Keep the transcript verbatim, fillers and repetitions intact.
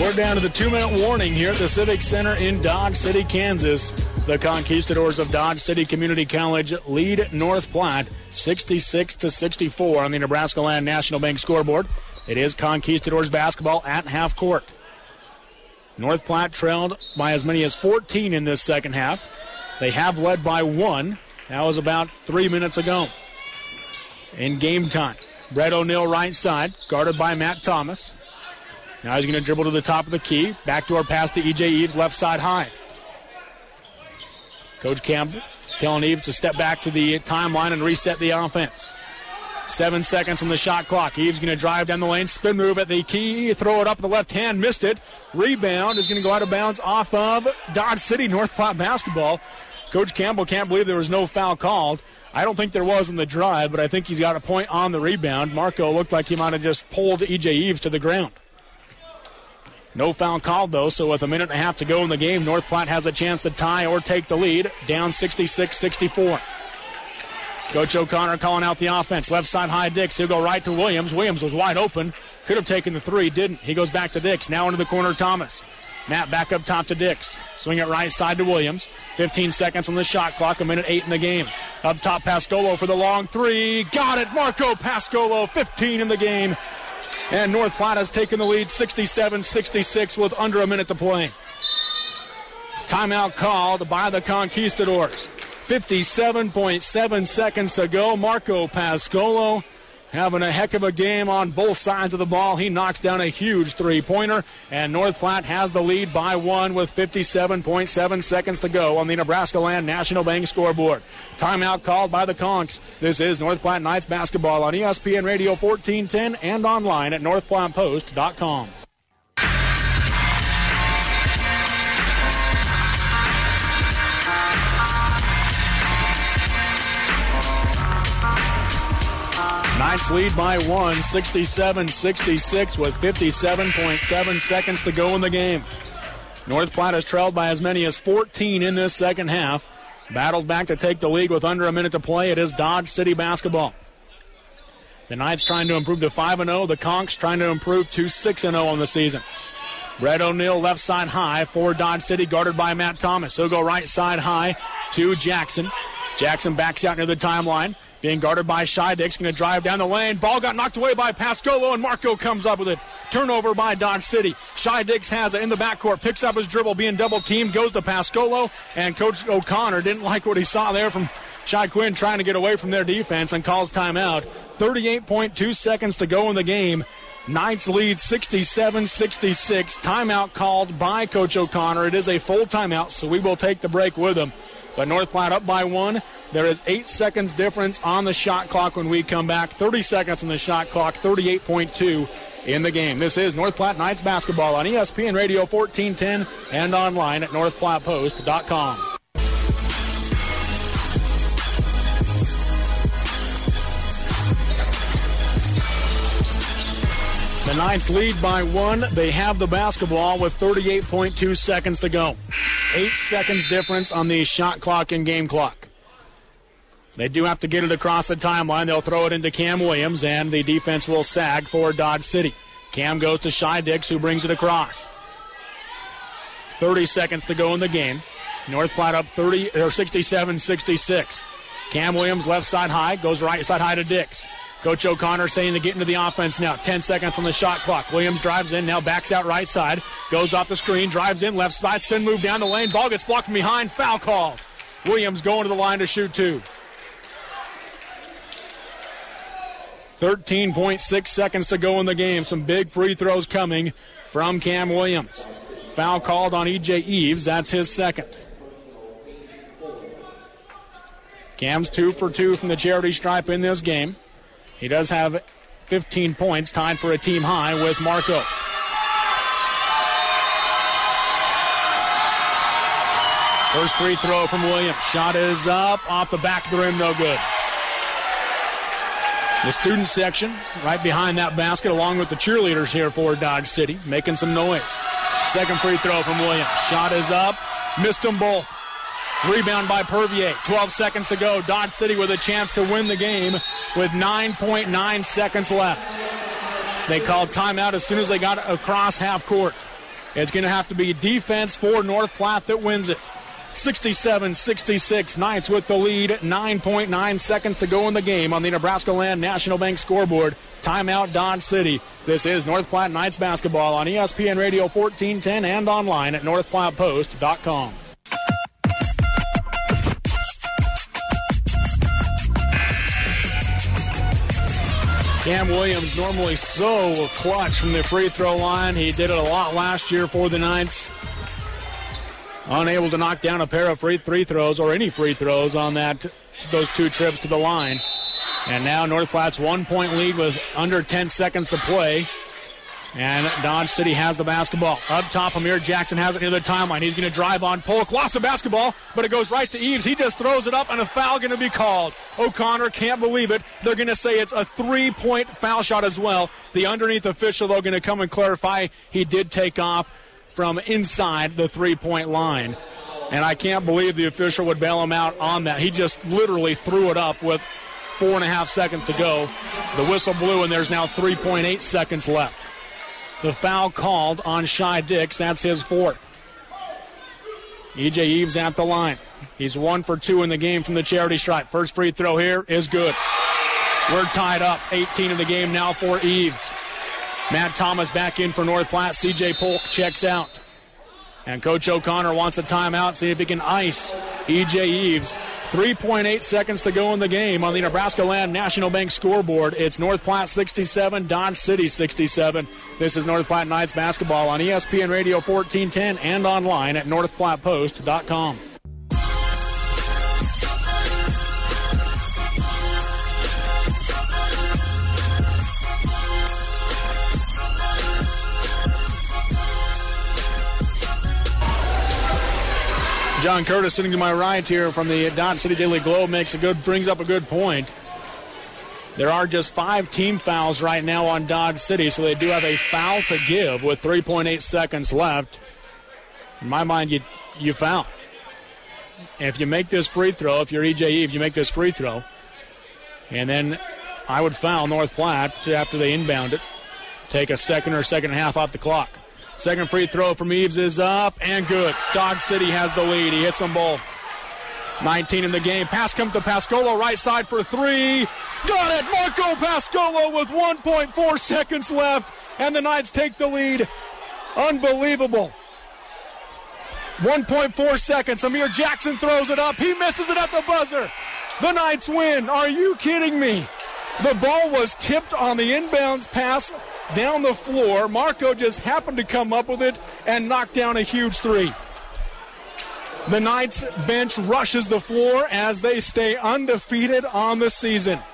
We're down to the two-minute warning here at the Civic Center in Dodge City, Kansas. The Conquistadors of Dodge City Community College lead North Platte sixty-six to sixty-four on the Nebraska Land National Bank scoreboard. It is Conquistadors basketball at half court. North Platte trailed by as many as fourteen in this second half. They have led by one. That was about three minutes ago. In game time, Brett O'Neill right side, guarded by Matt Thomas. Now he's going to dribble to the top of the key. Backdoor pass to E J Eves, left side high. Coach Campbell telling Eves to step back to the timeline and reset the offense. Seven seconds on the shot clock. Eves going to drive down the lane, spin move at the key, throw it up the left hand, missed it. Rebound is going to go out of bounds off of Dodge City North Platte basketball. Coach Campbell can't believe there was no foul called. I don't think there was in the drive, but I think he's got a point on the rebound. Marco looked like he might have just pulled E J Eves to the ground. No foul called, though, so with a minute and a half to go in the game, North Platte has a chance to tie or take the lead, down sixty-six sixty-four. Coach O'Connor calling out the offense. Left side high, Dix. He'll go right to Williams. Williams was wide open. Could have taken the three, didn't. He goes back to Dix. Now into the corner, Thomas. Matt back up top to Dix. Swing it right side to Williams. fifteen seconds on the shot clock, a minute eight in the game. Up top, Pascolo for the long three. Got it, Marco Pascolo, fifteen in the game. And North Platte has taken the lead sixty-seven sixty-six with under a minute to play. Timeout called by the Conquistadors. fifty-seven point seven seconds to go. Marco Pascolo having a heck of a game on both sides of the ball. He knocks down a huge three-pointer, and North Platte has the lead by one with fifty-seven point seven seconds to go on the Nebraska Land National Bank scoreboard. Timeout called by the Conks. This is North Platte Knights basketball on E S P N Radio fourteen ten and online at north platte post dot com. Knights lead by one, sixty-seven sixty-six with fifty-seven point seven seconds to go in the game. North Platte has trailed by as many as fourteen in this second half. Battled back to take the lead with under a minute to play. It is Dodge City basketball. The Knights trying to improve to five and oh. The Conks trying to improve to six and oh on the season. Brett O'Neill left side high for Dodge City, guarded by Matt Thomas. He'll go right side high to Jackson. Jackson backs out near the timeline. Being guarded by Scheidix, going to drive down the lane. Ball got knocked away by Pascolo, and Marco comes up with it. Turnover by Dodge City. Scheidix has it in the backcourt, picks up his dribble, being double-teamed, goes to Pascolo, and Coach O'Connor didn't like what he saw there from Shai Quinn trying to get away from their defense and calls timeout. thirty-eight point two seconds to go in the game. Knights lead sixty-seven sixty-six. Timeout called by Coach O'Connor. It is a full timeout, so we will take the break with him. But North Platte up by one. There is eight seconds difference on the shot clock when we come back. thirty seconds on the shot clock, thirty-eight point two in the game. This is North Platte Knights basketball on E S P N Radio fourteen ten and online at north platte post dot com. The Knights lead by one. They have the basketball with thirty-eight point two seconds to go. Eight seconds difference on the shot clock and game clock. They do have to get it across the timeline. They'll throw it into Cam Williams, and the defense will sag for Dodge City. Cam goes to Scheidix, who brings it across. thirty seconds to go in the game. North Platte up thirty or sixty-seven sixty-six. Cam Williams left side high, goes right side high to Dix. Coach O'Connor saying to get into the offense now. ten seconds on the shot clock. Williams drives in, now backs out right side. Goes off the screen, drives in, left side, spin move down the lane. Ball gets blocked from behind, foul call. Williams going to the line to shoot two. thirteen point six seconds to go in the game. Some big free throws coming from Cam Williams. Foul called on E J Eves. That's his second. Cam's two for two from the charity stripe in this game. He does have fifteen points, tied for a team high with Marco. First free throw from Williams. Shot is up, off the back of the rim, no good. The student section right behind that basket along with the cheerleaders here for Dodge City making some noise. Second free throw from Williams. Shot is up. Missed them both. Rebound by Pervier. twelve seconds to go. Dodge City with a chance to win the game with nine point nine seconds left. They called timeout as soon as they got across half court. It's going to have to be defense for North Platte that wins it. sixty-seven sixty-six, Knights with the lead. nine point nine seconds to go in the game on the Nebraska Land National Bank scoreboard. Timeout Dodge City. This is North Platte Knights basketball on E S P N Radio fourteen ten and online at north platte post dot com. Cam Williams normally so clutch from the free throw line. He did it a lot last year for the Knights. Unable to knock down a pair of free free throws or any free throws on that those two trips to the line. And now North Platte's one-point lead with under ten seconds to play. And Dodge City has the basketball. Up top, Amir Jackson has it near the timeline. He's going to drive on Polk. Lost the basketball, but it goes right to Eves. He just throws it up, and a foul going to be called. O'Connor can't believe it. They're going to say it's a three-point foul shot as well. The underneath official, though, going to come and clarify he did take off from inside the three-point line. And I can't believe the official would bail him out on that. He just literally threw it up with four and a half seconds to go. The whistle blew, and there's now three point eight seconds left. The foul called on Shy Dix. That's his fourth. E J Eves at the line. He's one for two in the game from the charity stripe. First free throw here is good. We're tied up. eighteen in the game now for Eves. Matt Thomas back in for North Platte. C J Polk checks out. And Coach O'Connor wants a timeout, see if he can ice E J Eves. three point eight seconds to go in the game on the Nebraska Land National Bank scoreboard. It's North Platte sixty-seven, Dodge City sixty-seven. This is North Platte Knights basketball on E S P N Radio fourteen ten and online at north platte post dot com. John Curtis sitting to my right here from the Dodge City Daily Globe makes a good, brings up a good point. There are just five team fouls right now on Dodge City, so they do have a foul to give with three point eight seconds left. In my mind, you you foul. And if you make this free throw, if you're E J Eves, you make this free throw, and then I would foul North Platte after they inbound it. Take a second or second and a half off the clock. Second free throw from Eves is up and good. Dodge City has the lead. He hits them both. nineteen in the game. Pass comes to Pascolo, right side for three. Got it! Marco Pascolo with one point four seconds left, and the Knights take the lead. Unbelievable. one point four seconds. Amir Jackson throws it up. He misses it at the buzzer. The Knights win. Are you kidding me? The ball was tipped on the inbounds pass down the floor. Marco just happened to come up with it and knock down a huge three. The Knights bench rushes the floor as they stay undefeated on the season.